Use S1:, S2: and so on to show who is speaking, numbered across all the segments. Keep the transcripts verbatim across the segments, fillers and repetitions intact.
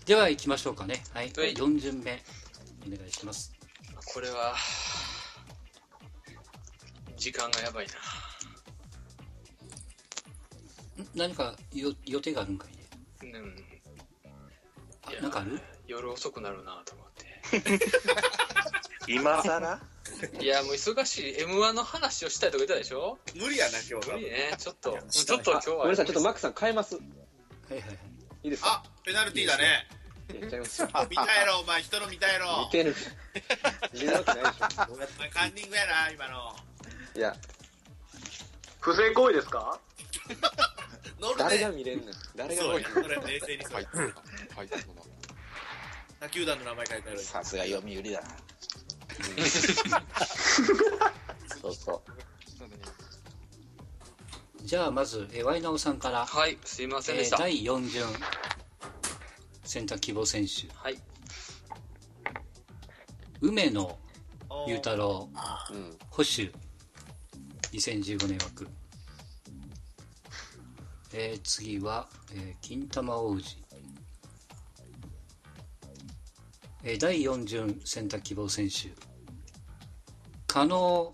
S1: では行きましょうかね。はい、はい、よん巡目お願いします。
S2: これは時間がやばい
S1: な。何かよ予定があるんかいね。うん。あ、なんかある？
S2: 夜遅くなるなと思って。
S3: 今更？
S2: いやもう忙しい エムワン の話をしたいとか言ったでしょ。
S3: 無理やな今日は。
S2: 無理ね。ちょっとちょっと今日は。
S4: ごめんなさい、ちょっとマックさん変えます。
S1: はいはいはい。
S4: いいですか？
S3: あ、ペナルティーだね。
S4: やっちゃいますよ。
S3: 見たやろお前、人の見たやろ。
S4: 見てる。見るわけないでしょ。
S3: お前カンニングやな今の。
S4: いや。
S5: 不正行為ですか？
S4: 誰が見れんの？誰が見れんの？
S3: それ冷静にそう。はい。はい。他球団の名前書いてある。
S6: さすが読売だな。
S4: そうそう。
S1: じゃあまずワイナオさんから。
S2: はい、すいませんでした。
S1: えー、だいよん巡選択希望選手。
S2: はい。
S1: 梅野雄太郎、
S4: うん、
S1: 保守にせんじゅうごねん枠。えー、次は、えー、金玉王子。えー、だいよん巡選択希望選手。加納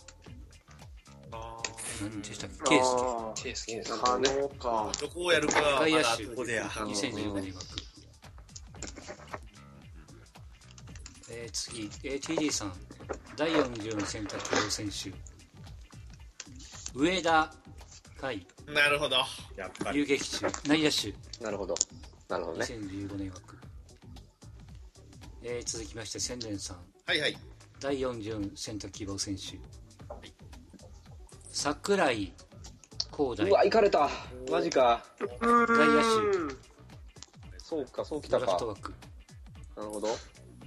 S1: 何でしたっけ？ケース
S2: ケースケース
S5: 可能か。
S3: どこをやるか
S1: 外野手
S3: ここでや
S1: にせんじゅうごねん枠。えー、次 エーティーディー さんだいよん巡選択希望選手上田海。
S3: なるほど。やっぱり
S1: 遊撃手内野手。
S4: なるほどなるほどね。
S1: にせんじゅうごねん枠。えー、続きまして千年さん。
S3: はいはい。
S1: だいよん巡選択希望選手、はい、櫻井光大。
S4: うわ行かれた。マジか。
S1: 外野手。
S4: そうかそうきたか。
S1: ドラフト枠。
S4: なるほど。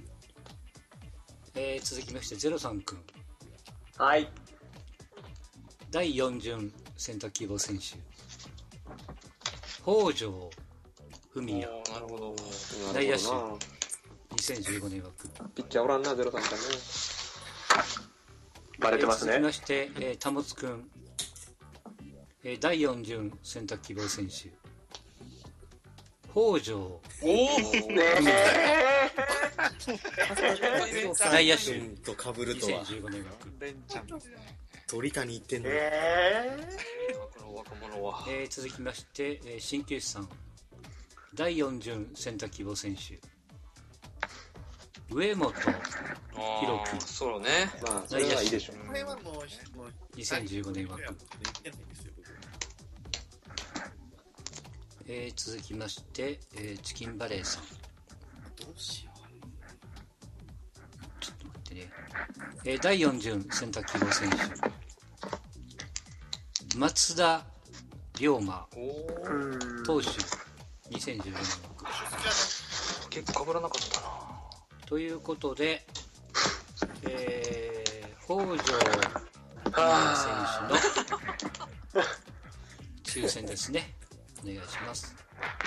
S1: えー、続きましてゼロさん君。
S5: はい。
S1: だいよん巡選択希望選手北条文也。
S2: なるほど。
S1: 内野手にせんじゅうごねん枠。
S4: ピッチャーおらんなゼロさんちゃんね。
S5: バレてますね。
S1: えー、続きまして、えー、保君、えー、だいよん巡選択希望選手北条
S5: 文也。
S1: 内野手
S3: と被るとは
S1: にせんじゅうごねん枠。
S3: 鳥谷行ってんの。
S5: え
S2: この若者は。
S1: えー、続きまして、えー、鍼灸師さんだいよん巡選択希望選手上本弘樹。
S2: そうね。
S4: まあそれはいいでしょう。
S3: これはもう
S1: にせんじゅうごねん枠。えー、続きまして、えー、チキンバレーさん。
S3: どうしよ
S1: う。ちょっと待ってね。えー、だいよん巡選択希望選手松田龍馬投手にせんじゅうごねん枠。
S2: 結構被らなかったな。
S1: ということで、えー、北条選手の抽選ですね。お願いします。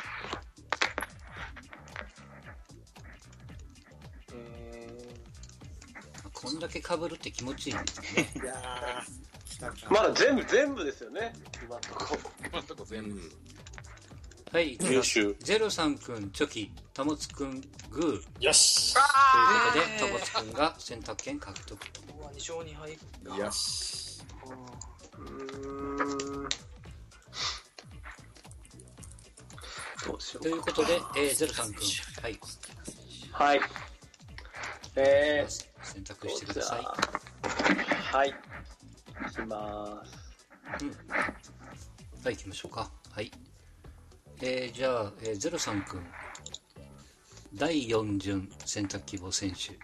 S1: こんだけ被るって気持ちいいですね。
S3: いや
S5: ーまだ全部全部ですよね。今のとこ
S2: 今のとこ全部。
S1: はい、優秀。ゼロさん君チョキ、タモツ君グー。
S3: よし。
S1: ということでタモツ君が選択権獲得と。
S2: に勝に敗。
S3: よし。
S5: うーん。どうしよう。
S1: ということで、えー、ゼロさん君、はい。
S5: はい。え
S1: ー、選択してください。
S5: はい。いきまーす。
S1: うん。はい、行きましょうか。はい。えー、じゃあ、えー、ゼロさん君だいよん巡選択希望選手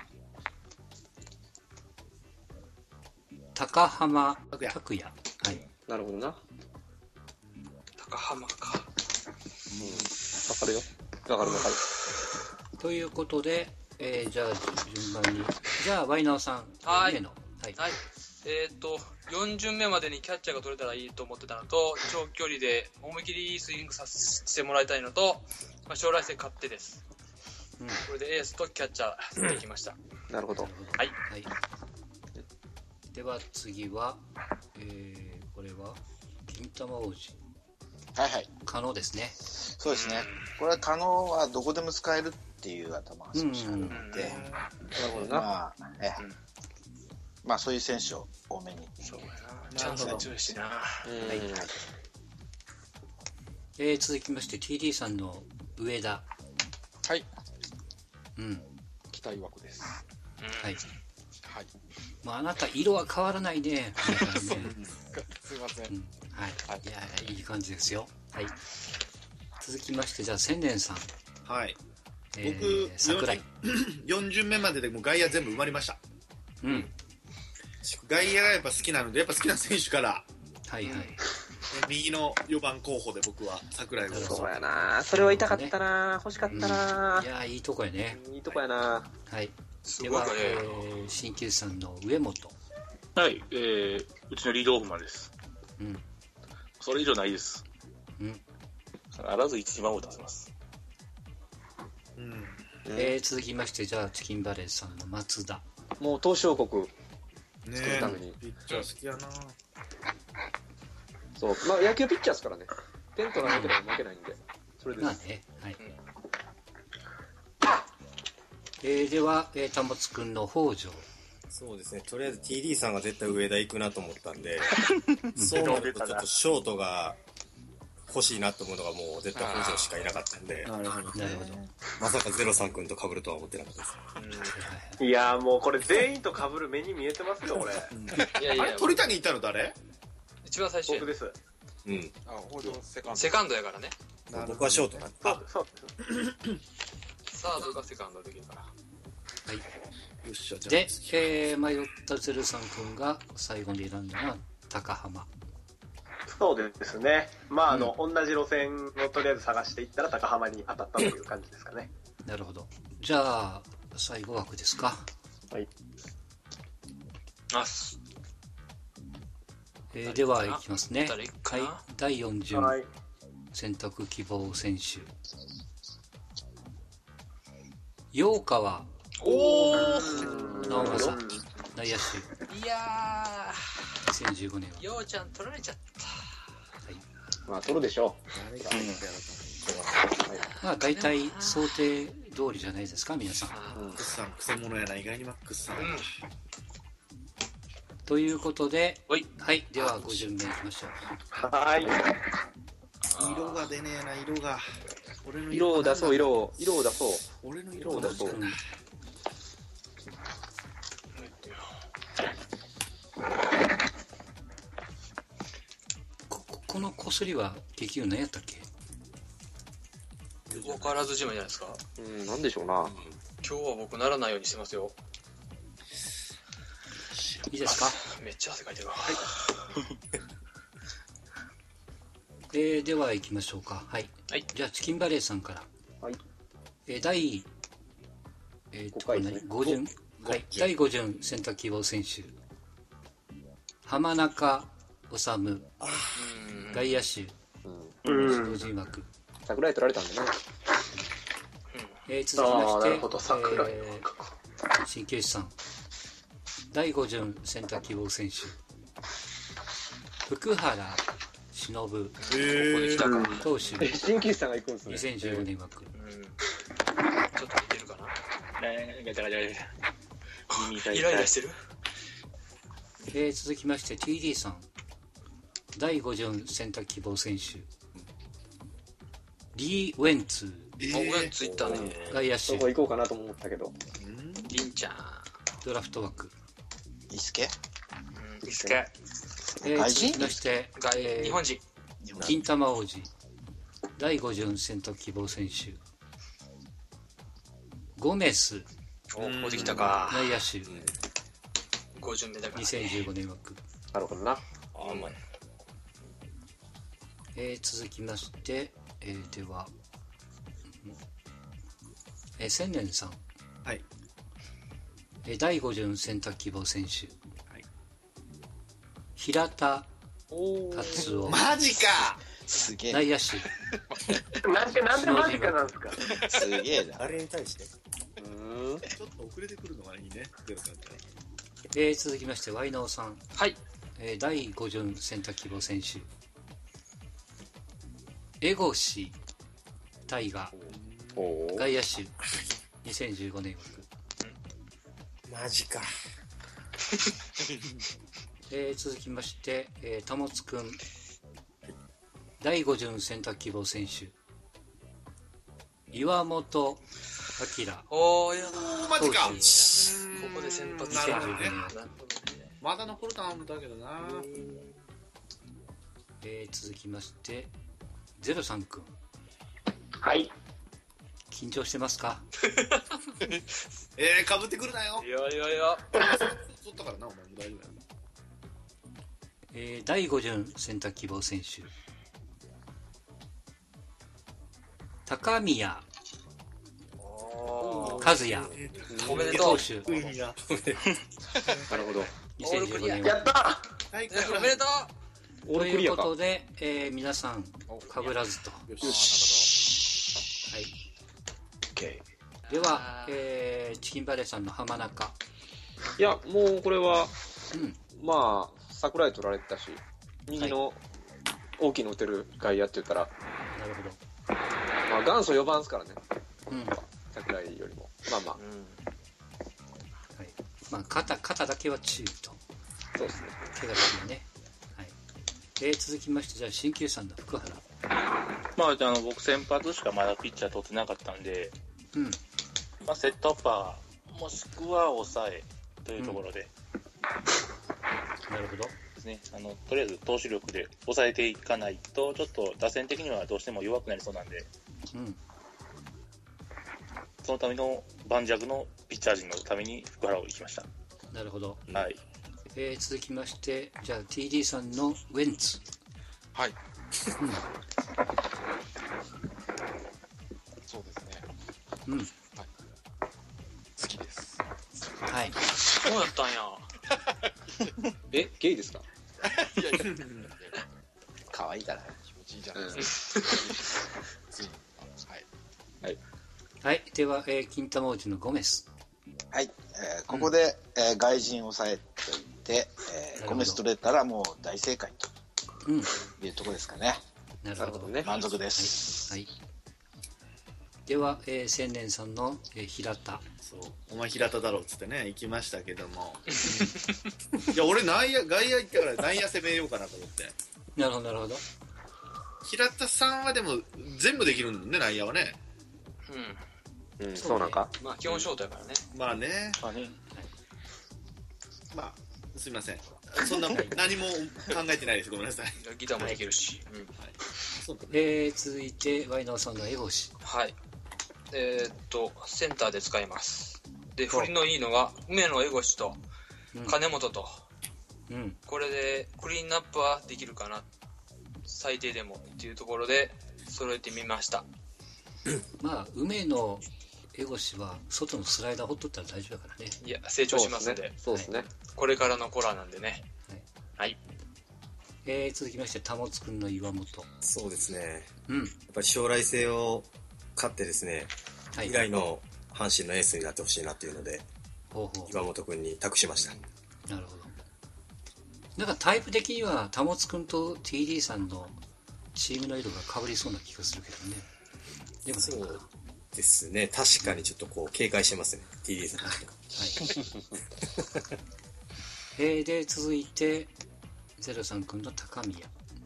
S1: 高浜拓也。はい。
S4: なるほどな。
S2: 高浜か。
S4: うん。わかるよ。わかるわかる。
S1: ということで、えー、じゃあ順番に、じゃあワイナオさん。
S2: はい。
S1: はい。
S2: はい。えっとよん巡目までにキャッチャーが取れたらいいと思ってたのと、長距離で思い切りスイングさせてもらいたいのと、まあ、将来性勝手です、うん、これでエースとキャッチャーできました、
S4: うん、なるほど。
S2: はい、はい、
S1: では次は、えー、これは金玉王子
S6: はいはい。
S1: 可能ですね。
S6: そうですね。これは可能はどこでも使えるっていう頭が少しあるので、
S4: なるほどな。
S6: まあ、ええ、まあそういう選手を多めに。
S2: そうやな。チャンスが強いしな。はい。
S1: えー、続きまして ティーディー さんの上田。
S4: はい。
S1: うん。
S4: 期待枠です。
S1: はい。
S4: はい。
S1: まあ、あなた色は変わらないね。ね
S4: すいません。
S1: うん、はい。いや、いい感じですよ。はい。続きまして、じゃあ、千年さん。
S3: はい。
S1: えー、
S3: 僕、
S1: 桜井。
S3: よん巡目まででもう外野全部埋まりました。
S1: うん。
S3: 外野がやっぱ好きなので、やっぱ好きな選手から、
S1: はいはい。
S3: 右のよばん候補で僕は桜井を。
S4: そうやな。それは痛かったな。欲しかったな。
S1: うん、いや、いいとこやね。
S4: いいとこやな。
S1: はい。では、えー、鍼灸師さんの上本。
S7: はい、えー、うちのリードオフマンです。
S1: うん。
S7: それ以上ないです。
S1: うん。
S7: 必ず一番を出せます。
S1: うん。えー、続きまして、じゃあ、チキンバレーさんの松田。
S4: もう東証国
S3: 作るために。ピッチャー好きやな。
S4: そう、まあ野球ピッチャーですからね。点取らなければ負けないんで。それです。
S1: まあね、はい。うん、えー、では、えー、たもつくんの北条。
S8: そうですね、とりあえず ティーディー さんが絶対上田行くなと思ったんで、そうなるとちょっとショートが欲しいなと思うのがもう絶対北条しかいなかったんで、
S1: なるほど、なるほど。
S8: まさかゼロさん君と被るとは思ってなかったです。
S5: いやーもうこれ全員と被る目に見えてますよ、俺。
S2: いやいや、
S3: あれ、鳥谷いたの誰？
S2: 一番最初。
S5: 僕です。
S8: うん。
S4: あ、北条セカンド。
S2: セカンドやからね。
S8: 僕はショートなんで。
S5: そうそう。
S2: サードがセカンドできるから。
S1: はい。
S3: よっしゃ、じゃあ。
S1: で、えー、迷ったゼルさん君が最後に選んだのは高浜。
S5: そうですね。まあ、あの、うん、同じ路線をとりあえず探していったら高浜に当たったという感じですかね。
S1: なるほど。じゃあ、最後枠ですか。
S5: はい。
S2: あす。
S1: えー、では、いきますね。
S2: はい。
S1: だいよん巡、はい、選択希望選手。陽川。
S2: お
S1: ー直政、内野手。
S2: いや
S1: ー、にせんじゅうごねん。
S2: 陽ちゃん取られちゃった。
S4: はい。まあ、取るでしょう。
S1: まあ、大体想定通りじゃないですか、皆さん。
S3: マックスさん、くせ者やな、意外にマックスさん。うん、
S1: ということで、
S2: はい、
S1: はい、ではご巡目いきましょ
S5: う。はい。
S3: 色が出ねえな、色が。
S4: 俺の色を出そう、色を。色を出そう。
S3: 俺の色を出そう。
S1: こ, このこすりは激運何やったっけ？
S2: 分からずじまいじゃないですか。
S4: うん、なんでしょうな。
S2: 今日は僕ならないようにしてますよ。
S1: いいですか？
S2: めっちゃ汗かいてるわ。
S1: はい。えー、では行きましょうか。はい。
S2: はい、
S1: じゃあチキンバレーさんから。
S4: はい。
S1: えー、第、えー、とご巡、はい、だいご巡選択希望選手。浜中治、外野手、同人枠。
S4: 桜井取られたんだね。
S1: えー、続きまして、えー、鍼灸師さん。だいご巡選択希望選手。福原忍、ここ
S2: で来たか。
S1: 投手。
S4: 鍼灸師さんが行くんですね。
S1: にせんじゅうごねん枠。
S2: ちょっと似てるかな。ねえ、ガチャガチャガチャ。耳痛い。イライラしてる。
S1: えー、続きまして ティーディー さん。だいご巡選択希望選手。リー・ウェンツ。
S2: えー、ウェンツいったね。
S1: 外野手。
S4: そこ行こうかなと思ったけど。
S2: リンちゃん。
S1: ドラフト枠。
S6: イスケ？
S2: イスケ。
S1: えー、続きまして、
S2: えー、日本人。
S1: 金玉王子。だいご巡選択希望選手。ゴメス。
S2: お、ここできたか。
S1: 内野手。
S2: ご巡目だから、ね。
S1: にせんじゅうごねん枠。
S4: なるほどな。
S2: あ、うまい。
S1: えー、続きまして、えー、では、えー、千年さん。
S3: はい。
S1: えー、だいご巡選択希望選手。
S3: はい。
S1: 平田達夫。
S3: マジか。
S6: すげえ。
S1: 内野手。
S5: なんで、なんでマジかなんですか。
S6: すげえな。
S8: あれに対して。
S3: うん。ちょっと遅れてくるのがいいね。ゼロさんから。
S1: えー、続きまして、ワイナオさん。
S2: はい。
S1: えー、だいご巡選択希望選手。 江越大河外野手にせんじゅうごねん枠。
S8: マジか。
S1: えー、続きまして、えー、保津くんだいご巡選択希望選手岩本明。
S2: おー、いや
S3: マジか。
S1: 投手
S2: ここで先発
S3: なるほどね
S1: にせんじゅうごねん
S3: まだ残るとは思ったけどな。
S1: えー、続きましてゼロさんくん。
S5: はい。
S1: 緊張してますか？
S3: えー、かぶってくるなよ。
S2: いやいやいや。
S3: 取ったからな、お前も大丈夫や。
S1: えー、だいご巡選択希望選手高宮和也
S2: おめでとう。
S1: 投手
S3: いや。
S4: なるほど。
S1: にせんじゅうごねん
S5: やった
S3: はい、
S2: おめでとう。
S1: という
S4: オールクリアか。
S1: ことで、えー、皆さんかぶらずと。
S3: よし。
S1: はい、
S6: OK。
S1: では、えー、チキンバレーさんの浜中。
S4: いや、もうこれは、
S1: うん
S4: まあ、桜井取られてたし、右の大きいの打てる外野って言ったら、
S1: なるほど。
S4: まあ、元祖よばんですからね。
S1: うんはい、
S4: 桜井よりも。まあまあ、
S1: まあ、肩肩だけは注意と。
S4: そうですね。
S1: 怪我ですよね。はい。えー、続きまして、じゃあ、鍼灸師さんの福原。
S7: まあ、あの、僕先発しかまだピッチャー取ってなかったんで、
S1: うん。
S7: まあ、セットアッパー、もしくは抑えというところで
S1: なるほど。
S7: ですね、あの、とりあえず投手力で抑えていかないと、ちょっと打線的にはどうしても弱くなりそうなんで、
S1: うん。
S7: そのための盤石のピッチャー陣のために福原を行きました。
S1: なるほど。
S7: はい。
S1: えー、続きまして、じゃあ、ティーディー さんのウェンツ。
S3: はい。
S1: うん。
S3: そうですね。
S1: うん。
S3: 好きです。
S1: はい。
S2: そうだったんや。
S4: え、ゲイですか？
S3: いやいや。
S6: 可愛いから。
S3: 気持ちいいじゃないですか。ついに。はい。
S1: はい。では、えー、金玉王子のゴメス。
S6: はい。えーここで、えー外人を抑えておいて、えーゴメス取れたらもう大正解
S1: うん。
S6: というところですかね。
S1: なるほど。
S4: なるほどね。
S6: 満足です。
S1: はい。では、えー、千年さんの、えー、平田。
S3: そう。お前平田だろうっつってね、行きましたけども。いや、俺内野、外野行ったから内野攻めようかなと思って。
S1: なるほど、なるほど。
S3: 平田さんはでも全部できるんだもんね、内野はね。
S2: うん。
S4: うん、そうなんか。
S2: まあ、基本ショートやからね。
S3: まあね。
S7: まあね、
S3: まあ、すみません。そんな何も考えてないです。ごめんなさい。
S2: ギターもできるし。うん。
S3: そうだね。
S1: えー、続いて、ワイナオさんの江越。
S2: はい。えーっと、センターで使います。で、振りのいいのが、梅野江越と
S1: うん。
S2: 金本と、
S1: うん。
S2: これでクリーンナップはできるかな。最低でもっていうところで揃えてみました。
S1: まあ、梅野江越は、外のスライダーほっとったら大丈夫だからね。
S2: いや、成長しますんで、
S4: そうですね。
S2: これからのコラなんでね。はい。
S1: えー、続きまして、保津くんの岩本。
S8: そうですね。
S1: うん。
S8: やっぱり将来性を勝ってですね、
S1: はい。
S8: 未来の阪神のエースになってほしいなっていうので、
S1: ほうほう。
S8: 岩本君に託しました。
S1: なるほど。なんかタイプ的には、保津くんと ティーディー さんのチームの色が被りそうな気がするけどね。でもないかな。
S8: そうですね。確かにちょっとこう警戒してますね。ティーディー さん。
S1: はい。えー、で、続いて、ゼロさんくんの高宮。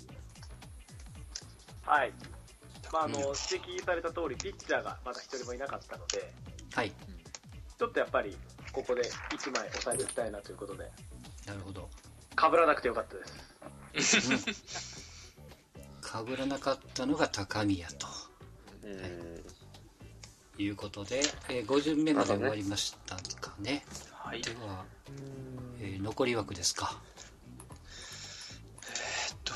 S5: はい。まあ、あの、
S1: うん
S5: 指摘された通り、ピッチャーがまだ一人もいなかったので、
S1: はい。
S5: ちょっとやっぱり、ここでいちまい抑えていきたいなということで、
S1: なるほど。
S5: 被らなくてよかったです。
S1: うん。被らなかったのが高宮と。
S4: うん。
S1: いうことで、えー、ご巡目まで終わりましたかね。
S2: はい。
S1: では、えー残り枠ですか。
S2: えっと、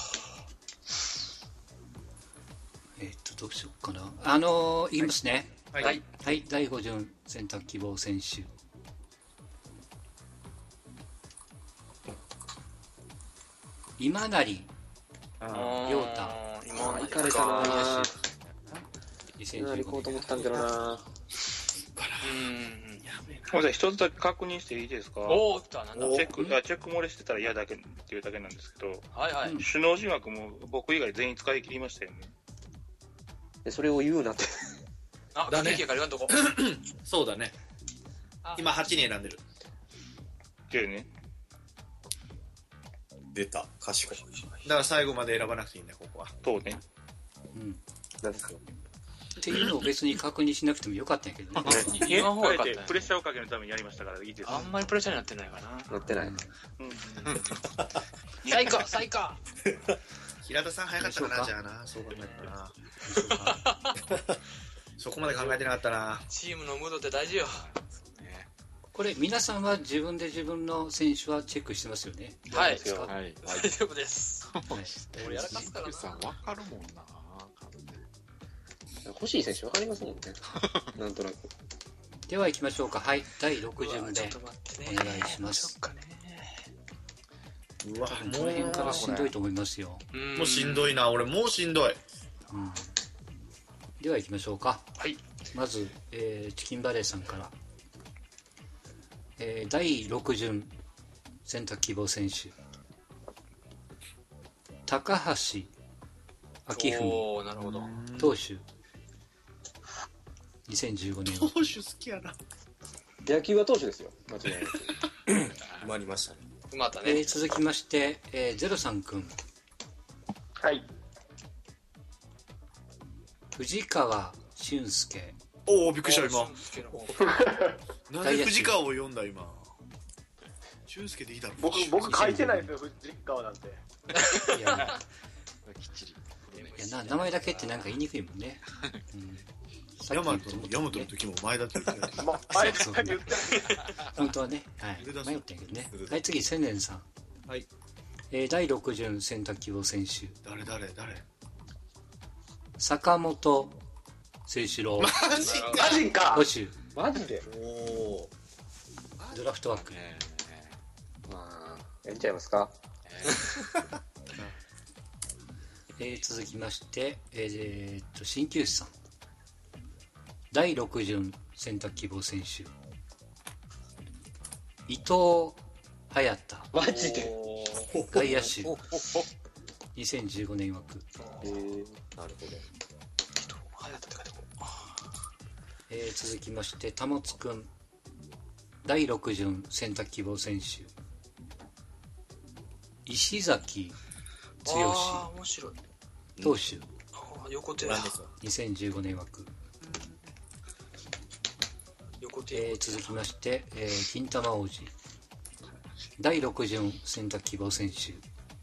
S1: えーっと、どうしようかな。あのー、言いますね。
S3: はい。
S2: はい。
S1: はい、だいご巡選択希望選手。今成
S4: あ
S1: 亮太
S2: 今
S4: あ、行かれたなぁ。
S1: にせんじゅうごねん
S4: 行こうと思ったんだけどなぁ。
S2: うん。
S7: ごめんなさい、一つだけ確認していいですか？
S2: おー、来た、なんだ。
S7: チェック、あ、チェック漏れしてたら嫌だけっていうだけなんですけど、
S2: はいはい。
S1: うん
S7: 首脳陣枠も僕以外全員使い切りましたよね。
S4: でそれを言うなって。
S2: あ、
S3: だね
S2: ケーキから言わんとこ。
S3: そうだね。今はちにん選んでる。
S7: けどね。
S8: 出た。賢い。
S3: だから最後まで選ばなくていいんだよ、ここは。
S7: そうね。
S1: うん。
S4: なんですか。
S1: っていうのを別に確認しなくてもよかったんやけどね。
S2: 言わん方がよかったね。
S7: プレッシャーをかけるためにやりましたからいいです。
S2: あんまりプレッシャーになってないかな。
S4: なってない。うん。
S2: 最高最高
S3: 平田さん早かったかな、じゃあな。そう考えたらな。そこまで考えてなかったな。
S2: チームのムードって大事よ。
S1: これ皆さんは自分で自分の選手はチェックしてますよね。
S2: はい。
S9: はい。
S2: 大丈夫です。
S9: 俺やらかすからな。さん分かるもんな。
S4: 欲しい選手分かりますもんね。なんとなく。
S1: では行きましょうか。はい。だいろく巡でお願いします。
S3: うわ、
S1: もうこの辺からしんどいと思いますよ。
S3: もうしんどいな。俺もうしんどい。
S1: うん、では行きましょうか。
S2: はい。
S1: まず、えー、チキンバレーさんから。えー、だいろく巡選択希望選手高橋明文
S2: おー、なるほど。
S1: 投手にせんじゅうごねん
S3: 投手好きやな。
S4: 野球は投手ですよ、間違いなく。
S8: 埋まりましたね。
S2: 埋まったね。
S1: えー、続きまして、えー、ゼロさん君。
S5: はい。
S1: 藤川俊介。
S3: おお、びっくりした今。なんで
S1: 外野手
S3: 藤川を読んだ今。俊介でいいだろ。
S5: 僕、僕書いてないですよ、藤川なんて。
S1: いや、
S9: きっちり。
S1: いやな、名前だけってなんか言いにくいもんね。うん、
S3: ヤマトの、ヤマトの時も前だって言ってた。
S5: まあ、前だけ言って
S1: 本当はね、はい。迷ったんやけどね。はい、次、千年さん。
S3: はい。
S1: えー、だいろく巡選択希望選手。
S3: 誰誰誰
S1: 坂本誠志郎。
S3: マジか
S5: マジか
S1: 捕手。
S4: マジで。
S3: おお。
S1: ドラフト枠。
S4: まあ、やっちゃいますか。
S1: えー、続きまして、えー、っと、鍼灸師さん。だいろく巡選択希望選手。伊藤隼太。
S4: マジで。
S1: 外野手。にせんじゅうごねん枠。
S4: えー、
S8: なるほど。
S1: えー、続きましてたもつくんだいろく巡選択希望選手石崎剛
S2: あー面白い
S1: 投手
S2: あ横手
S1: にせんじゅうごねん枠
S2: 横手、
S1: えー、続きまして、えー、金玉王子だいろく巡選択希望選手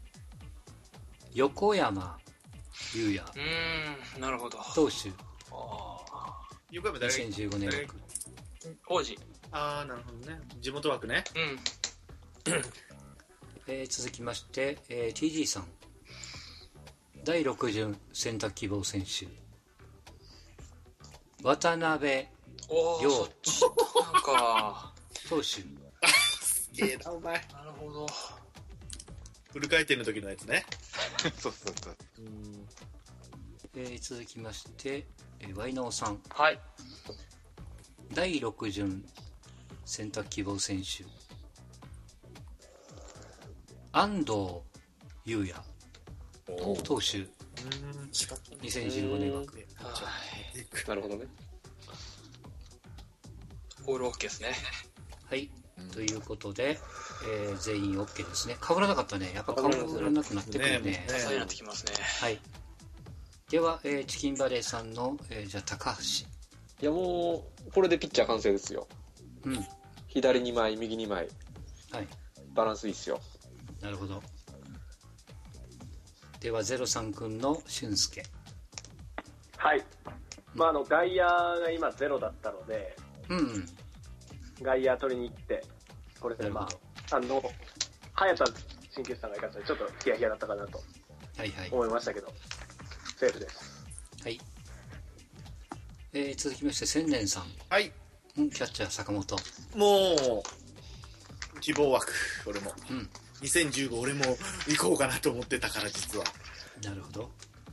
S1: 横山裕也
S2: うーんなるほど
S1: 投手
S3: 横山誰
S1: にせんじゅうごねん枠
S2: 王子
S3: ああなるほどね地元枠ね
S2: うん、
S1: えー、続きまして、えー、ティージー さんだいろく巡選択希望選手渡辺
S2: おー
S1: 亮
S2: そっちなんか
S1: 投手
S3: すげえなお前
S2: なるほど
S3: フル回転の時のやつね
S9: そうそうそう。
S1: えー、続きまして、えー、ワイナオさん
S2: はい
S1: だいろく巡選択希望選手安藤優也投手にせんじゅうごねん枠
S4: なるほどね
S2: オールオッケーですね
S1: はい、うん、ということで、えー、全員 OK ですね被らなかったねやっぱ被らなくなってくるね
S2: 多彩になってきますね
S1: はいでは、えー、チキンバレーさんの、えー、じゃあ高橋
S4: いやもうこれでピッチャー完成ですよ
S1: うん
S4: 左にまい右にまい
S1: はい
S4: バランスいいっすよ
S1: なるほどではゼロさん君の俊介
S5: はいまああの外野が今ゼロだったので
S1: うん
S5: 外野取りに行ってこれでまああの早田鍼灸師さんがいたのでちょっとヒヤヒヤだったかなと
S1: はいはい
S5: 思いましたけどセーフです
S1: はいえー、続きまして千年さん
S3: はい
S1: うんキャッチャー坂本
S3: もう希望枠俺も、
S1: うん、
S3: にせんじゅうご俺も行こうかなと思ってたから実は
S1: なるほど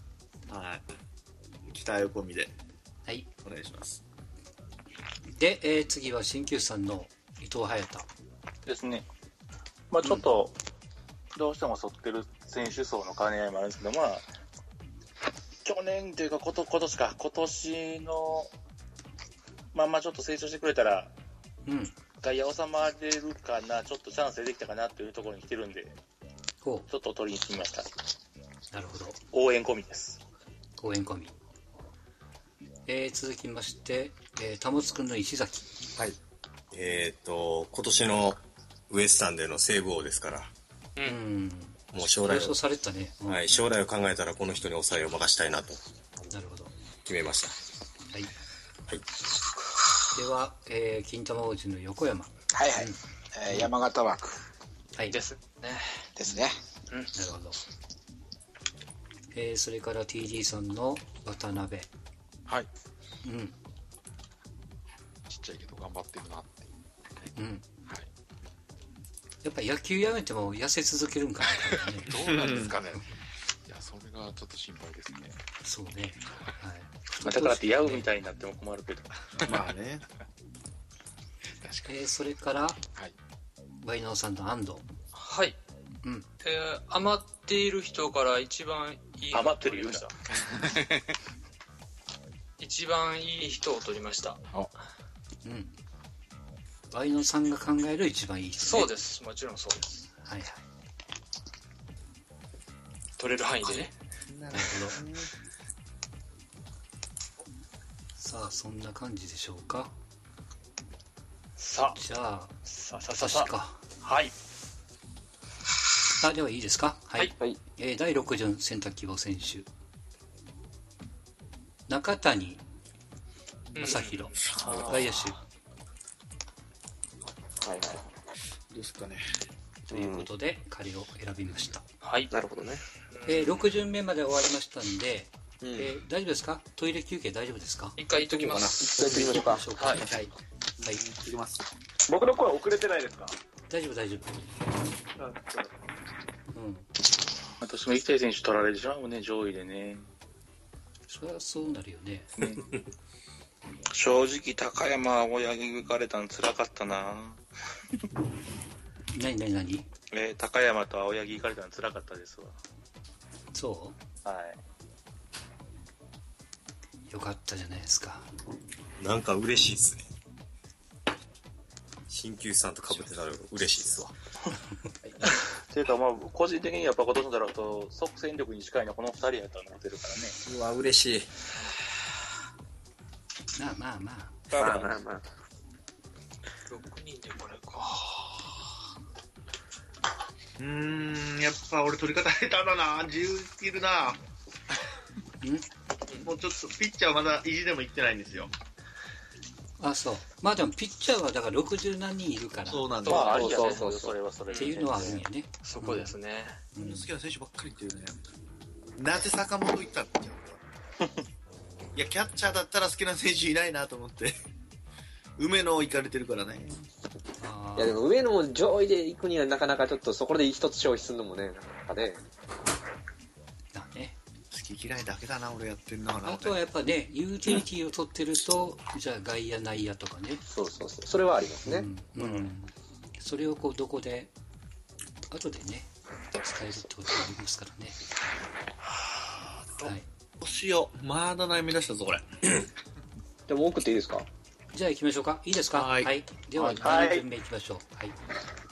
S3: はい期待込みで
S1: はい
S3: お願いします
S7: で、
S1: えー、次は鍼灸師さんの伊藤隼太
S7: ですねまあちょっと、どうしても沿ってる選手層の兼ね合いもあるんですけど、まあ去年というか、こと今年か、今年のまんまちょっと成長してくれたら、
S1: うん。
S7: 外野収まれるかな、ちょっとチャンス出てきたかなというところに来てるんで、
S1: ほ
S7: ちょっと取りに行ってみました。
S1: う。なるほど。
S7: 応援込みです。
S1: 応援込み。えー、続きまして、えー、保くんの石崎。
S8: はい。えっ、ー、と、今年のウエスタンでのセーブ王ですから。
S1: うん。
S8: もう将来を、
S1: 予想されてたね。
S8: はい、将来を考えたらこの人に抑えを任したいなと。
S1: なるほど。
S8: 決めました。
S1: はい。
S8: はい。
S1: では、えー、金玉王子の横山。
S6: はいはい。うん、えー、山形枠。
S1: はい。
S2: ですね。
S6: ですね。
S1: うん。なるほど。えー、それから ティーディー さんの渡辺。
S9: はい。
S1: うん。
S9: ちっちゃいけど頑張ってるなっていう。
S1: うん。
S9: はい。
S1: やっぱ野球やめても痩せ続けるんかな、ね。
S9: どうなんですかね。いや、それがちょっと心配ですね。
S1: そうね。はい。
S7: まあ、だからってヤウみたいになっても困るけど。
S3: まあね。
S9: 確かに。
S1: えー、それから、
S9: はい。
S1: ワイナオさんと安藤。
S2: はい。
S1: うん。
S2: えー、余っている人から一番いい人を
S7: 余ってる言うな。
S2: 一番いい人を取りました。
S1: うん。ワイノさんが考える一番いい人、ね、
S2: そうです。もちろんそうです。
S1: はいはい。
S2: 取れる範囲でね。
S1: なるほど。さあ、そんな感じでしょうか。
S2: さあ。
S1: じゃあ、
S2: さあさあさあ。
S1: 私か。
S2: はい。
S1: あ、ではいいですか。はい。
S4: はい。
S1: えー、だいろく巡選択希望選手。中谷正宏、うん、外野手。
S4: はいはい。
S3: どうですかね。
S1: ということで、うん、彼を選びました。
S4: はい。なるほどね。
S1: えー、ろく巡目まで終わりましたんで、
S4: うん、
S1: えー、大丈夫ですか？トイレ休憩大丈夫ですか？
S2: 一回言っときます。
S4: 一回言っときましょうか。
S1: はい。はい。はい。
S3: 行きます。
S5: 僕の声遅れてないですか？
S1: 大丈夫、大丈夫。
S5: うん。
S7: 私も行きたい選手取られてしまうね、上位でね。
S1: そりゃそうなるよね。
S7: 正直、高山、青柳行かれたの辛かったな。
S1: 何、何、何？
S7: えー、高山と青柳行かれたの辛かったですわ。
S1: そう？
S7: はい。
S1: よかったじゃないですか。
S8: なんか嬉しいっすね。鍼灸師さんと被ってたら嬉しいっすわ。
S7: ていうかまあ個人的にやっぱ今年のドラフト即戦力に近いのはこのふたりやと思ってるからね。
S8: うわ嬉しい。
S1: まあまあまあ。
S4: まあまあまあ。
S2: ろくにんでこれか。
S3: うーん、やっぱ俺取り方下手だな。自由すぎるな。もうちょっとピッチャーまだ意地でもいってないんですよ。
S1: あ、そう。まあでもピッチャーはだからろくじゅう何人いるから。
S3: そうなんだ。
S7: まあありやね。
S4: そうそうそう。
S7: それはそれ
S1: っていうのはあるんやね。
S2: そこですね。
S3: うん、好きな選手ばっかり言ってるね。なぜ坂本行ったんだいや、キャッチャーだったら好きな選手いないなと思って。梅野行かれてるからね。
S4: いやでも上の上位で行くにはなかなかちょっとそこで一つ消費するのもね、なかなかね。
S1: だね。
S3: 好き嫌いだけだな、俺やってんのかな。
S1: あとはやっぱね、ユーティリティを取ってると、じゃあ外野内野とかね。
S4: そうそうそう。それはありますね。
S1: うん。うん、それをこうどこで、後でね、使えるってことがありますからね。はい。
S3: どうしよう。まだ悩み出したぞ、これ。
S4: でも送っていいですか？
S1: じゃあ行きましょうか。いいですか？
S3: はい。
S1: はい、では、
S5: はい、
S1: に巡目行きましょう。はい。
S3: 好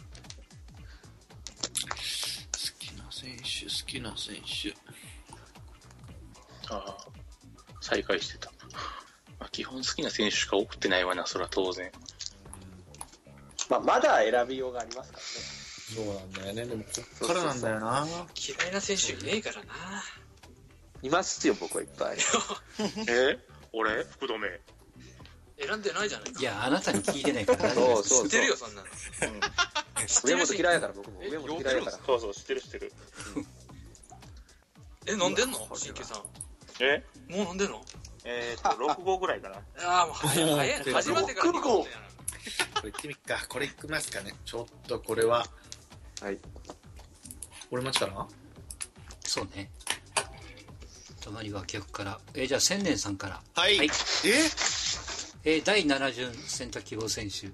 S3: きな選手、好きな選手。
S7: ああ、再開してた。まあ、基本好きな選手しか送ってないわな、それは当然。
S5: まあ、まだ選びようがありますからね。
S3: そうなんだよね。でも、こっからなんだよな。
S2: 嫌いな選手いねえからな。
S4: いますよ、僕はいっぱい。
S7: え俺福留。
S2: 選んでないじゃないか。
S1: いや、あなたに聞いてないから大丈夫です。
S4: そうそうそう。
S2: 知ってるよ、そんなの。
S4: 上本嫌いやから、僕も。上本嫌いやから。
S7: そうそう、知ってる知ってる。
S2: え、飲んでんの新旧さん。
S7: え
S2: もう飲んでんの？
S7: えーっと、ろく号ぐらいかな。
S2: ああ、もう早い。早い。始まってからにこ
S3: これ行ってみっか。これ行きますかね。ちょっとこれは。
S4: はい。
S3: 俺待ちかな？
S1: そうね。たまには逆から。えー、じゃあ、千年さんから。
S3: はい。
S1: はい、
S3: え
S1: えー、だいなな巡選択希望選手。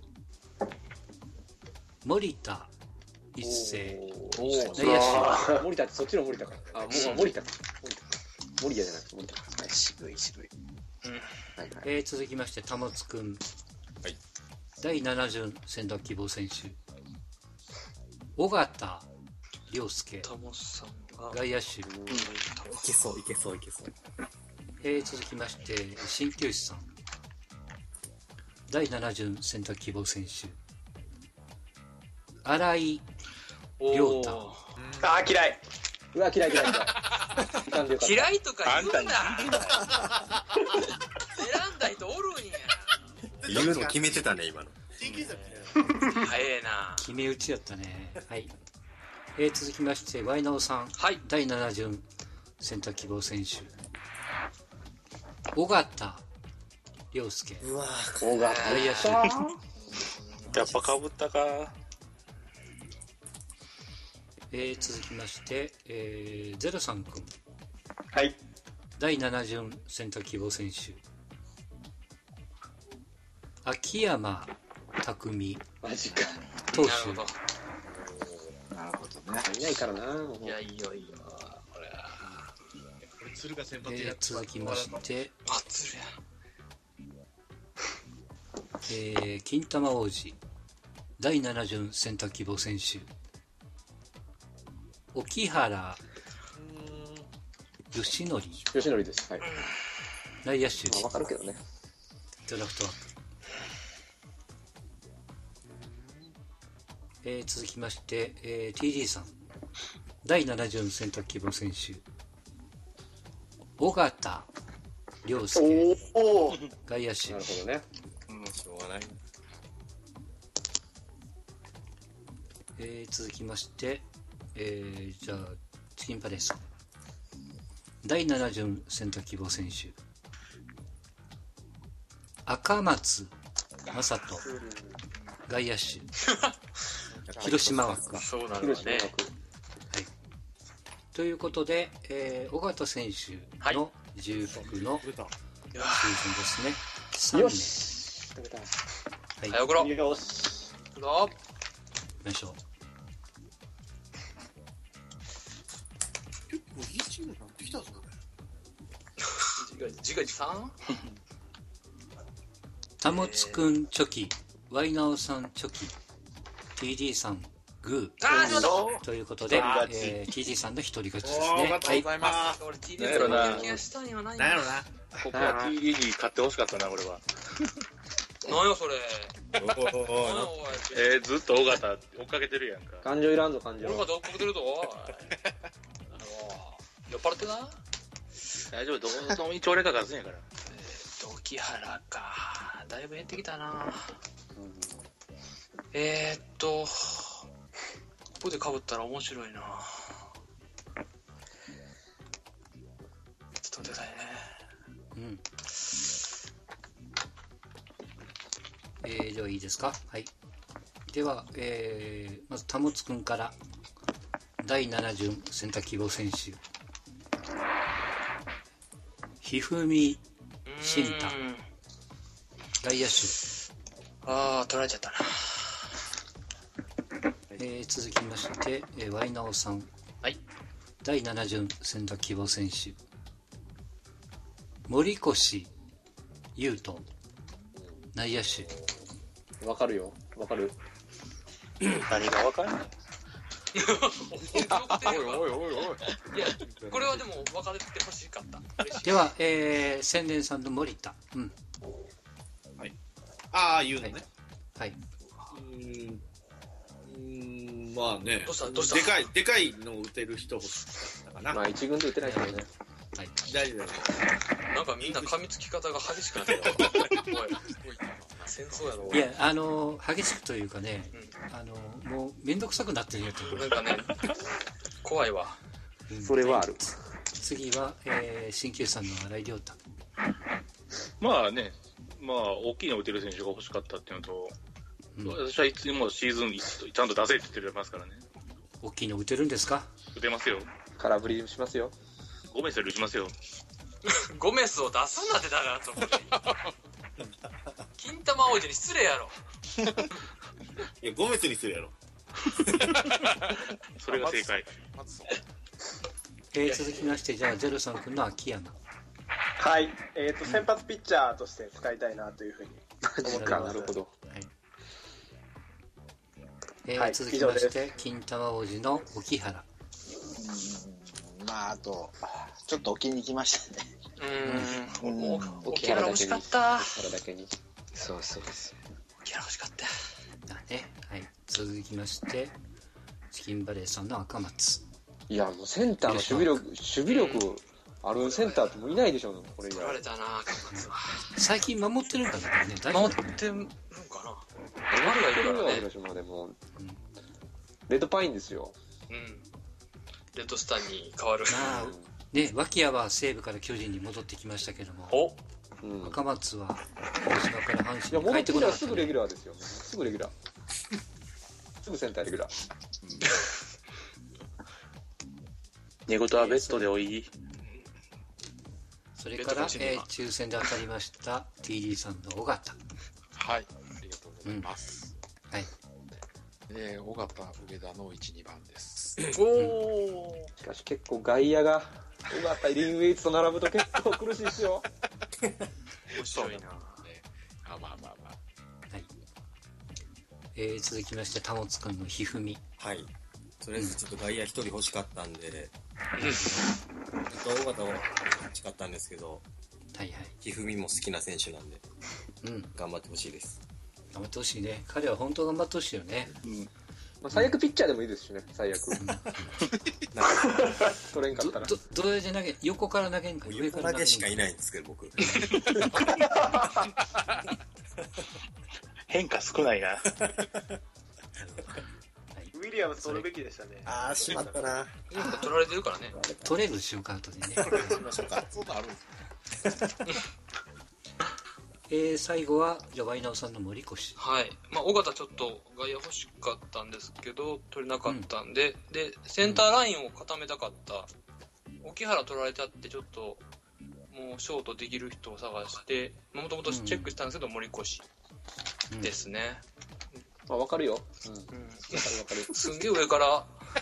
S1: 森田一世。
S4: おー。
S1: 内野手。
S4: 森田ってそっちの森田か。あ、もう森田か。 森谷じゃなくて森谷。
S6: はい、渋い渋い。
S2: うん。
S4: はいはい。
S1: えー、続きまして、たもつくん。
S8: はい。
S1: だいなな巡選択希望選手。尾形亮介。
S2: タモさんが。
S1: 外野手。
S8: いけそういけそういけそう。
S1: えー、続きまして、鍼灸師さん。だいなな巡選択希望選手。新井亮太。
S5: あー、嫌い。
S4: うわ、嫌い嫌い嫌い。いかんでよかった。
S2: 嫌いとか
S7: あんたに
S2: 言うな。選んだ人おるんや。
S8: 言うの決めてたね、今の。
S3: 新旧さんみたいな。
S2: 早えな。
S1: 決め打ちやったね。はい。えー、続きまして、ワイナオさん。
S2: はい。
S1: だいなな巡選択希望選手。尾形亮介。
S8: うわ
S4: 大が
S1: 外野手。
S7: やっぱかぶったか。
S1: えー、続きまして、えー、ゼロさん君。
S5: はい。
S1: だいなな巡選択希望選手。秋山匠
S4: マジか。
S1: 投手。
S2: なるほど。
S6: なるほどね。
S4: いないからな。
S2: いや、いいよいいよ。これは。
S3: これ鶴が先発
S1: えー
S3: やって
S1: 続きまして、
S2: あ、つるや。
S1: えー、金玉王子。だいなな巡選択希望選手。沖原義則。
S4: 吉典です。はい。
S1: 内野手。
S4: まあ、わかるけどね。
S1: ドラフト枠。えー、続きまして、えー、ティーディー さん。だいなな巡選択希望選手。尾形亮介。
S5: おお。
S1: 外野手
S4: な。るほどね。
S8: しょうがない。
S1: えー、続きまして、えー、じゃあ、チキンパレス。だいなな巡選択希望選手。赤松正人。外野手。広島枠。はい。
S2: そうなのね。
S1: ということで、えー、尾形選手の重複のシーズンですね。さん名。
S4: よし。食べた。
S1: はい。
S2: はい、送ろう。
S5: よし。
S2: どう
S1: 行きましょう。
S3: 結構いいチームになってきたぞ、これ。
S2: 自画自賛
S1: たもつくんチョキ、ワイナオさんチョキ、ティーディー さんグー。
S2: あー、しまった
S1: ということで、えー、ティーディー さんの一人勝ちですね。
S3: おー、ありがとうございます。
S2: 俺 ティーディー さんの気がしたんよな。
S3: なんやろな。
S7: ここは ティーディー に勝ってほしかったな、俺は。
S2: なんよ、それ。
S8: おーおーおー
S2: なんよ、おい。
S7: えー、ずっと尾形追っかけてるやんか。
S4: 感情いらんぞ、感情。
S2: 俺がどっかけてるぞ、おい。あの、酔っ払ってな。
S7: 大丈夫、どうぞ一応俺が勝つんやから。
S2: 時原か。だいぶ減ってきたな。えーっと、ここで被ったら面白いな。ちょっと待ってくださいね。
S1: うん。えー、ではいいですか。はい。では、えー、まず、たもつくんから、だいなな巡選択希望選手。ひふみしんた。外野手。
S2: あー、取られちゃったな。
S1: えー、続きまして、えー、ワイナオさん。
S2: はい。
S1: だいなな巡選択希望選手。森越優斗。内野手。
S4: わかるよ。わかる。
S7: 何がわかんない。
S2: おいおいおいおい。いや、これはでも分かれてほしかった。嬉しい。
S1: では、えー、千年さんの森田。うん。
S3: ああ、言うのね。
S1: はい。
S3: うーん。うーん、まあね。
S2: どうしたどうした
S3: でかい、でかいのを打てる人欲しかったかな。
S4: まあ、一軍で打ってないけどね。
S1: はい。
S3: 大丈夫だよ。
S2: なんかみんな噛みつき方が激しくなってるわ。おい、おい、戦争やろ。
S1: いや、あのー、激しくというかね、あのー、もう、めんどくさくなってるよって
S2: なんかね、怖いわ。
S4: それはある。
S1: 次は、えー、鍼灸師さんの新井亮太。
S7: まあね、まあ、大きいの打てる選手が欲しかったっていうのと、
S1: うん、
S7: 私はいつもシーズンちゃんと出せって言ってますからね。
S1: 大きいの打てるんですか？
S7: 打てますよ。
S4: 空振りしますよ。
S7: ゴメスより打ちますよ。
S2: ゴメスを出すなってだからと思って。金玉王子に失礼やろ。
S3: いや、ゴメスにするやろ。
S7: それが正解。
S9: まずそう。
S1: えー、続きまして、じゃあ、ゼロさん君の秋山。
S5: はい。えっ、ー、と、先発ピッチャーとして使いたいなというふうに思ってます。
S4: なるほど。はい。
S1: えーはい、続きまして、金玉王子の沖原。
S6: うん、まあ、あと、ちょっと置きに来ましたね。
S2: うーん。もう、沖原欲しかった。
S4: 沖原だけに。
S6: そうそうです。
S2: 沖原欲しかった。
S1: だね。はい。続きまして、チキンバレーさんの赤松。
S4: いや、もうセンターの守備力、守備力あるセンターってもういないでしょうね、これ
S2: 取られたな、赤松は。
S1: 最近守ってるんだけどね、
S2: 大丈夫守ってるのかな。守がいるからね。
S4: 広島でも、うん、レッドパインですよ。
S2: うん。レッドスターに変わる。
S1: まあ、ね、脇谷は西武から巨人に戻ってきましたけども。
S2: お、
S1: うん、赤松は広島から阪神
S4: に帰ってこない、ね。すぐレギュラーですよ。すぐレギュラー。すぐセンターレギュラー。
S7: 寝言はベッドでおい。
S1: それから、えー、抽選で当たりました ティーディー さんの尾形。
S9: はい、ありがとうございます。
S1: うん、はい。
S9: えー、尾形、上田のいち、にばんです。
S4: おお。しかし結構外野が尾形、リン・ウェイツと並ぶと結構苦しいですよ。
S2: 面白いな。
S9: あ、まあまあまあ。
S1: はい。えー、続きまして、たもつくんのひふみ。
S8: はい。とりあえずちょっと外野一人欲しかったんで、ちょっと大型を欲しかったんですけど、
S1: はいはい。
S8: ひふみも好きな選手なんで、うん、頑張ってほしいです。
S1: 頑張ってほしいね。彼は本当頑張ってほしいよね。
S4: うん。まあ、最悪ピッチャーでもいいですしね、最悪。うん、なんか取れんかったら。
S1: ど、ど、どうやって投げ、横から投げんか、
S8: 上から投げしかいないんですけど、僕。
S7: 変化少ないな。
S5: ウィリアム取るべきでしたね。
S8: ああ、しまったな。
S2: 取られてるからね。
S1: 取れるしようか、後でね。
S9: そうか、そうなるんですね。
S1: えー、最後は、じゃあ、ワイナオさんの森越。
S2: はい。まあ、尾形ちょっと外野欲しかったんですけど、取れなかったんで、うん、で、センターラインを固めたかった。沖原取られちゃって、ちょっと、もうショートできる人を探して、もともとチェックしたんですけど、うん、森越ですね。
S4: まあ、わかるよ。
S2: うん。わ、うん、かるわかる。すんげえ上から。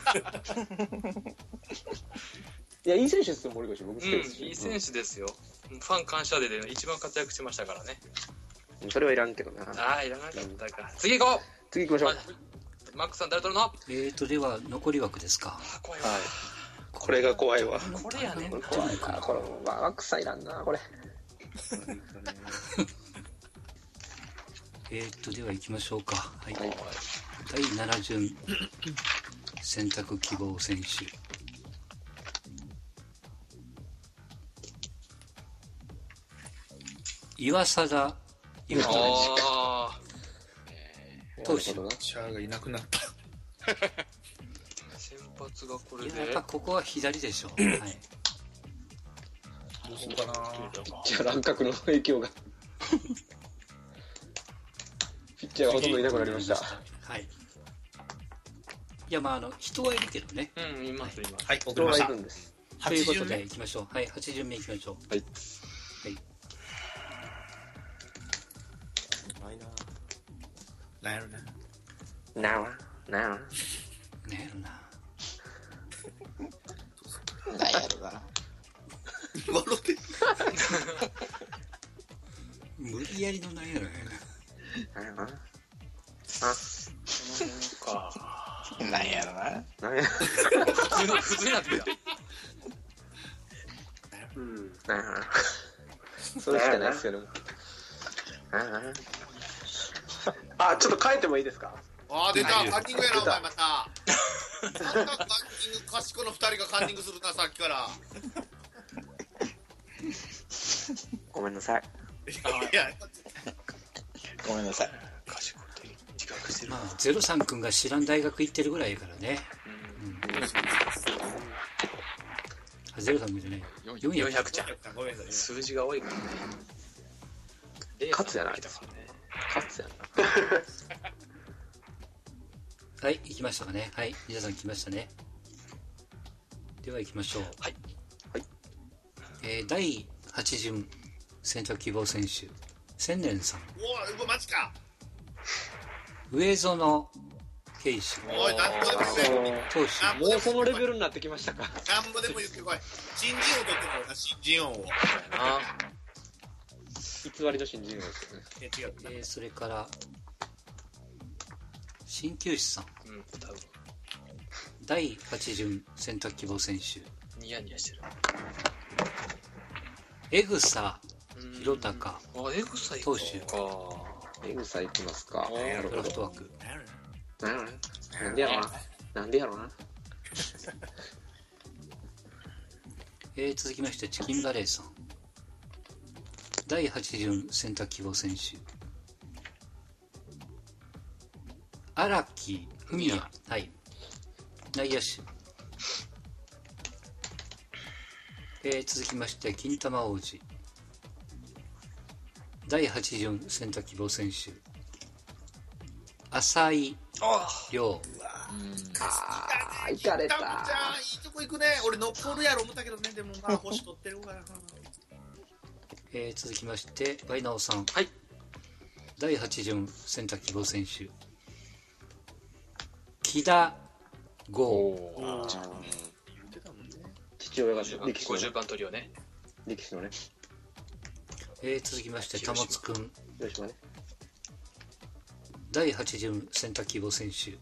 S4: いや、いい選手ですよ、森越。僕好きですし。
S2: うん、いい選手ですよ。ファン感謝デーで一番活躍してましたからね。
S4: それはいらんけどな。
S2: ああ、いらなかったか。次行こう
S4: 次行きましょう。
S2: マックさん誰取るの？
S1: えーと、では、残り枠ですか。
S2: あ、怖いわ。
S7: はい。これが怖いわ。
S2: これやねん。
S4: 怖いわ。これ、マックさんいらんな、これ。
S1: えーと、では行きましょうか。はい。はい、だいなな巡、選択希望選手。岩貞優斗投手。
S3: ピッチャーがいなくなった。
S2: 先発がこれで。
S1: やっぱここは左でしょう。はい。
S3: どうかな。
S4: じゃあ乱獲の影響が。ピッチャーがほとんどいなくなりました。
S1: はい。いや、まあ、あの、人はいるけどね。
S2: うん、います、います。
S3: はい、送りました。
S4: 人はいるんです。
S1: ということで、行きましょう。はい、はち巡目行きましょう。
S4: はい。
S1: はい。
S3: なんやろな。
S4: なあ、なあ。
S1: なんやろな。
S6: なんやろな。
S3: 笑ってる。
S1: 無理やりのなんやろや
S4: な。なんやろな。
S2: あ、そうか。
S6: なんやろな。
S4: なんやろな。
S2: 普通に、普通になってきた。
S4: うん。なんやろな。それしかないっすよね。なんやろな。
S5: あ、ちょっと変えてもいいですか？
S3: あー、出た。カンニングやな、お前また。なんだカンニング、賢の二人がカンニングするな、さっきから。
S4: ごめんなさい。
S3: いや、
S6: ごめんなさい。
S2: 賢って自覚してる。
S1: まあ、ゼロさん君が知らん大学行ってるぐらいやからね。うん。うん、あ、ゼロさん君じゃない。
S2: よんひゃくちゃん。数字が多いからね。
S4: 勝つやな、勝つやな。
S1: はい、行きましたかね。はい、皆さん来ましたね。では行きましょう。
S2: はい。
S4: はい。
S1: えー、だいはち巡、選択希望選手、千年さん。
S3: おお、マジか。
S1: 上園圭司
S3: おい、なんぼでも言え。
S1: 投手。
S4: もうそのレベルになってきましたか。
S3: なんぼでも言ってこい。新人王取ってもらうな、新人王を。
S4: 偽りの新人王ですよね。
S3: え、違う。
S1: えー、それから鍼灸師さん、
S2: うん、多分
S1: だいはち巡選択希望選手、
S2: ニヤニヤしてる。
S1: エグサ弘隆
S2: あ、エグサ
S1: 投手、
S4: エグサいきますか。
S1: ドラフト枠。
S4: なんでやろな。なんでやろな。
S1: えー、続きましてチキンバレーさん、だいはち巡選択希望選手、荒木文也、はい、内野手。えー、続きまして金玉王子、だいはち巡選択希望選手、浅井亮。
S4: あー、いかれた。
S3: じゃあ、いいとこ行くね。俺残るやろ思ったけどね。でもまあ、星取ってるから。
S1: えー、続きましてワイナオさん、
S2: はい、
S1: だいはち巡選択希望選手、木田剛。
S4: 父親が力士の
S2: ごじゅうばんトリオね。
S4: 力士のね。
S1: えー、続きましてたもつくん、
S4: 広島ね。
S1: だいはち巡選択希望選手、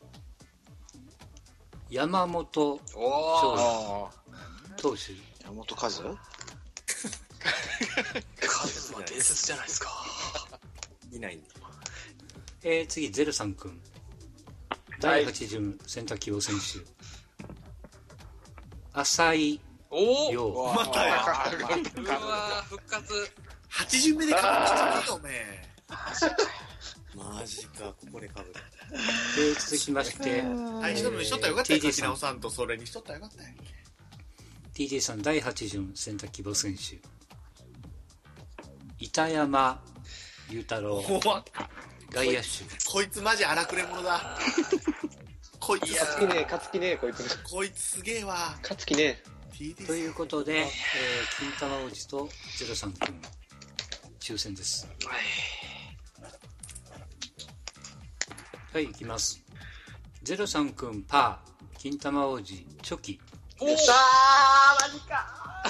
S1: 山本翔投手。
S6: 山本和
S2: カズは伝説じゃないですか。
S8: いないんで。
S1: えー、次ゼルさんくん、だいはち巡選択希望選手、浅井亮。
S3: またや。
S2: うわ、復活。
S3: はち巡目で勝ってきたよ、おめえ。
S8: マジか、ここでかぶる。
S1: で続きまして、
S3: あ、一度にしとったらよかったよ。柿直さんとそれにしとったらよかったよ。
S1: ティージェー さんだいはち巡選択希望選手、板山裕太郎外野手。
S3: こいつマジ荒くれ者だ。こいつ
S4: 勝つ気ねえ、勝つ気ねえ、こいつ。
S3: こいつすげえわ。
S4: 勝つ気ね
S1: え。ということで、えー、金玉王子とゼロさんくん抽選です。はい、いきます。ゼロさんくんパー、金玉王子チョキ。
S5: おー、あー、マジか。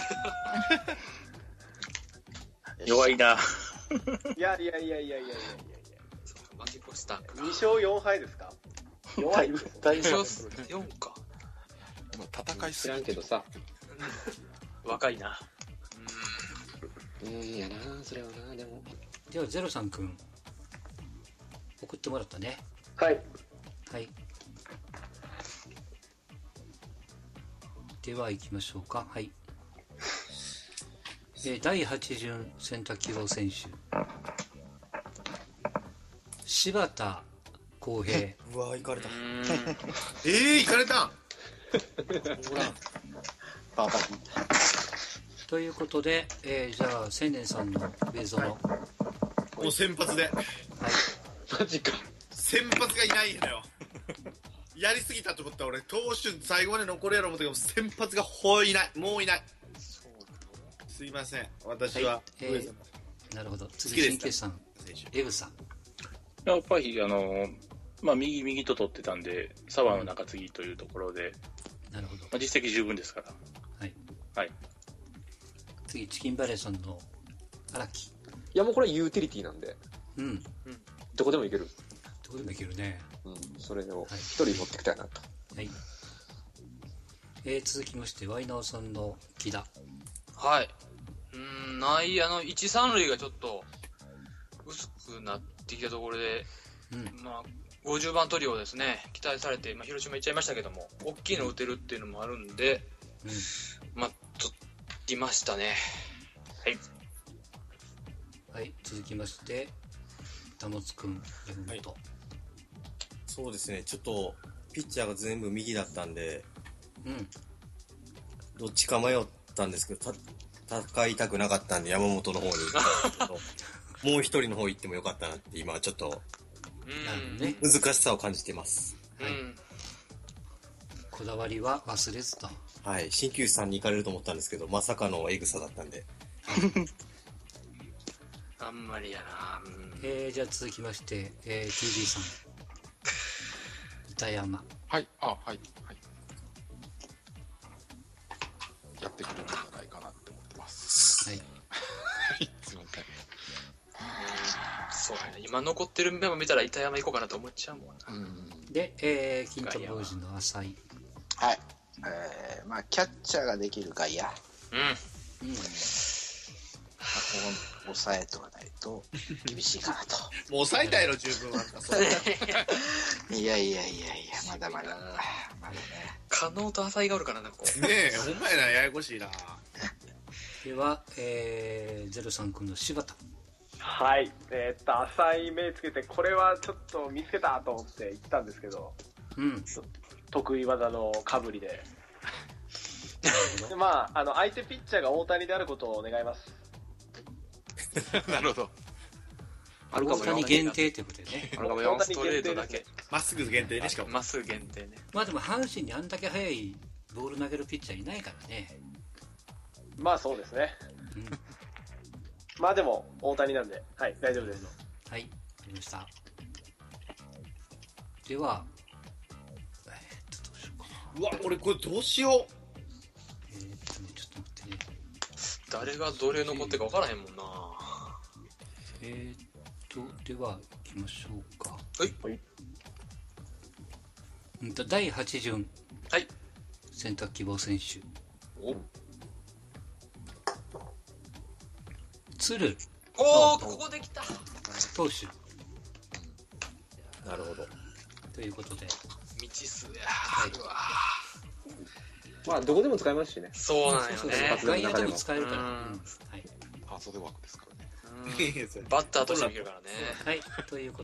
S7: 弱いな。
S5: いやいやいやいやいやいやいや。
S2: 負け越したんか。
S5: に勝よん敗ですか。弱い。
S2: に勝よんか。
S9: 戦いすぎ
S4: 知らんけどさ。
S2: 若いな。
S4: うん、いやな、それはな、でも。
S1: ではゼロさんくん送ってもらったね。
S5: はい。
S1: はい。では行きましょうか。はい。えー、だいはち巡選択希望選手、柴田康平。
S8: うわ、行かれた。
S3: えー、行かれたん。
S6: バカ
S1: ということで、えー、じゃあ青年さんのベーゾの
S3: もう先発で。はい。
S4: マジか。
S3: 先発がいないのよ。やりすぎたと思った俺。投手最後まで残るやろ思ったけど、先発がほういない。もういない。すいません。私は、
S1: はい、えー、なるほど。次、新圭さん、エグさん。
S7: やっぱり、あの、まあ、右、右と取ってたんで、沢の中継ぎというところで、
S1: うん、なるほど。
S7: まあ、実績十分ですから。
S1: はい。
S7: はい。
S1: 次、チキンバレーさんの荒木。
S4: いや、もうこれはユーティリティなんで。
S1: うん。うん。
S4: どこでもいける。
S1: どこでもいけるね。
S4: うん。それを一人持ってきたいなと。
S1: はい。えー、続きまして、ワイナオさんの木田。
S2: はい。うん、内野の一、三塁がちょっと薄くなってきたところで、うん、まあ、ごじゅうばんトリオですね、期待されて、まあ、広島行っちゃいましたけども、大きいの打てるっていうのもあるんで、うん、まあ、取りましたね。はい。
S1: はい、続きまして、たもつくん、山本、はい。
S8: そうですね、ちょっと、ピッチャーが全部右だったんで、
S1: うん。
S8: どっちか迷ったんですけど、た戦いたくなかったんで山本の方に行ったんですけどもう一人の方行ってもよかったなって今ちょっと難しさを感じてます、
S1: はい、こだわりは忘れずと。
S8: はい、鍼灸師さんに行かれると思ったんですけどまさかのエグさだったんで
S2: あんまりやな、
S1: うん、えー、じゃあ続きまして、えー、ティージー さん板山。
S9: はい、あ、はい、はい。やってくれるんじゃないかなって思ってます。
S1: はい。
S9: はい、すいません。
S2: そうね、今残ってるメモ見たら板山行こうかなと思っちゃうもんな。
S9: うん。
S1: で、えー、金玉王子の浅井。
S6: はい。えー、まあ、キャッチャーができる外野。
S2: うん。
S1: うん。
S6: まあ、ここ抑えとかないと厳しいかなと。
S3: もう抑えたやろ、十分あんた。それ
S6: いやいやいやいや、まだまだ。まだね。
S2: 加納と浅井がおるからな、こう。
S3: ねえ、ほんまやな、ややこしいな。
S1: では、えー、ゼロさん君の柴田。
S5: はい。えー、っと、浅い目つけて、これはちょっと見つけたと思って行ったんですけど、
S1: うん。
S5: 得意技のかぶりで。
S1: なるほ
S5: で
S1: ど。
S5: まあ、あの、相手ピッチャーが大谷であることを願います。
S9: なるほど。
S2: あるかもよ。
S1: 大谷限定ということでね。
S2: あるかもよ。ストレートだけ。
S3: まっすぐ限定ね、しかも。
S2: まっすぐ限定ね。
S1: まあでも阪神にあんだけ速いボール投げるピッチャーいないからね。
S5: まあ、そうですね。
S1: うん。
S5: まあでも、大谷なんで、はい、大丈夫です。
S1: はい、わかりました。では、えー、っと、どうしようかな。
S3: うわ、俺これどうしよう。
S1: えー、っとね、ちょっと待ってね。
S2: 誰がどれ残ってるか分からへんもんな。
S1: えー、っと、では、行きましょうか。
S2: はい。
S1: うんと、だいはち巡。
S2: はい。
S1: 選択希望選手。
S2: お
S1: 鶴
S2: おー、ここできた。
S1: 投手
S8: なるほど。
S1: ということで、
S2: 未知数や。
S1: はい。
S2: うわ
S4: まあ、どこでも使えますしね。
S2: そうなんよ
S1: そうそう
S2: ね。
S1: 外野でも使えるから。
S2: う
S1: うんん。はい。
S9: ハートで枠ですからね。
S2: うんバッターとして見るからね。
S1: はい。ということで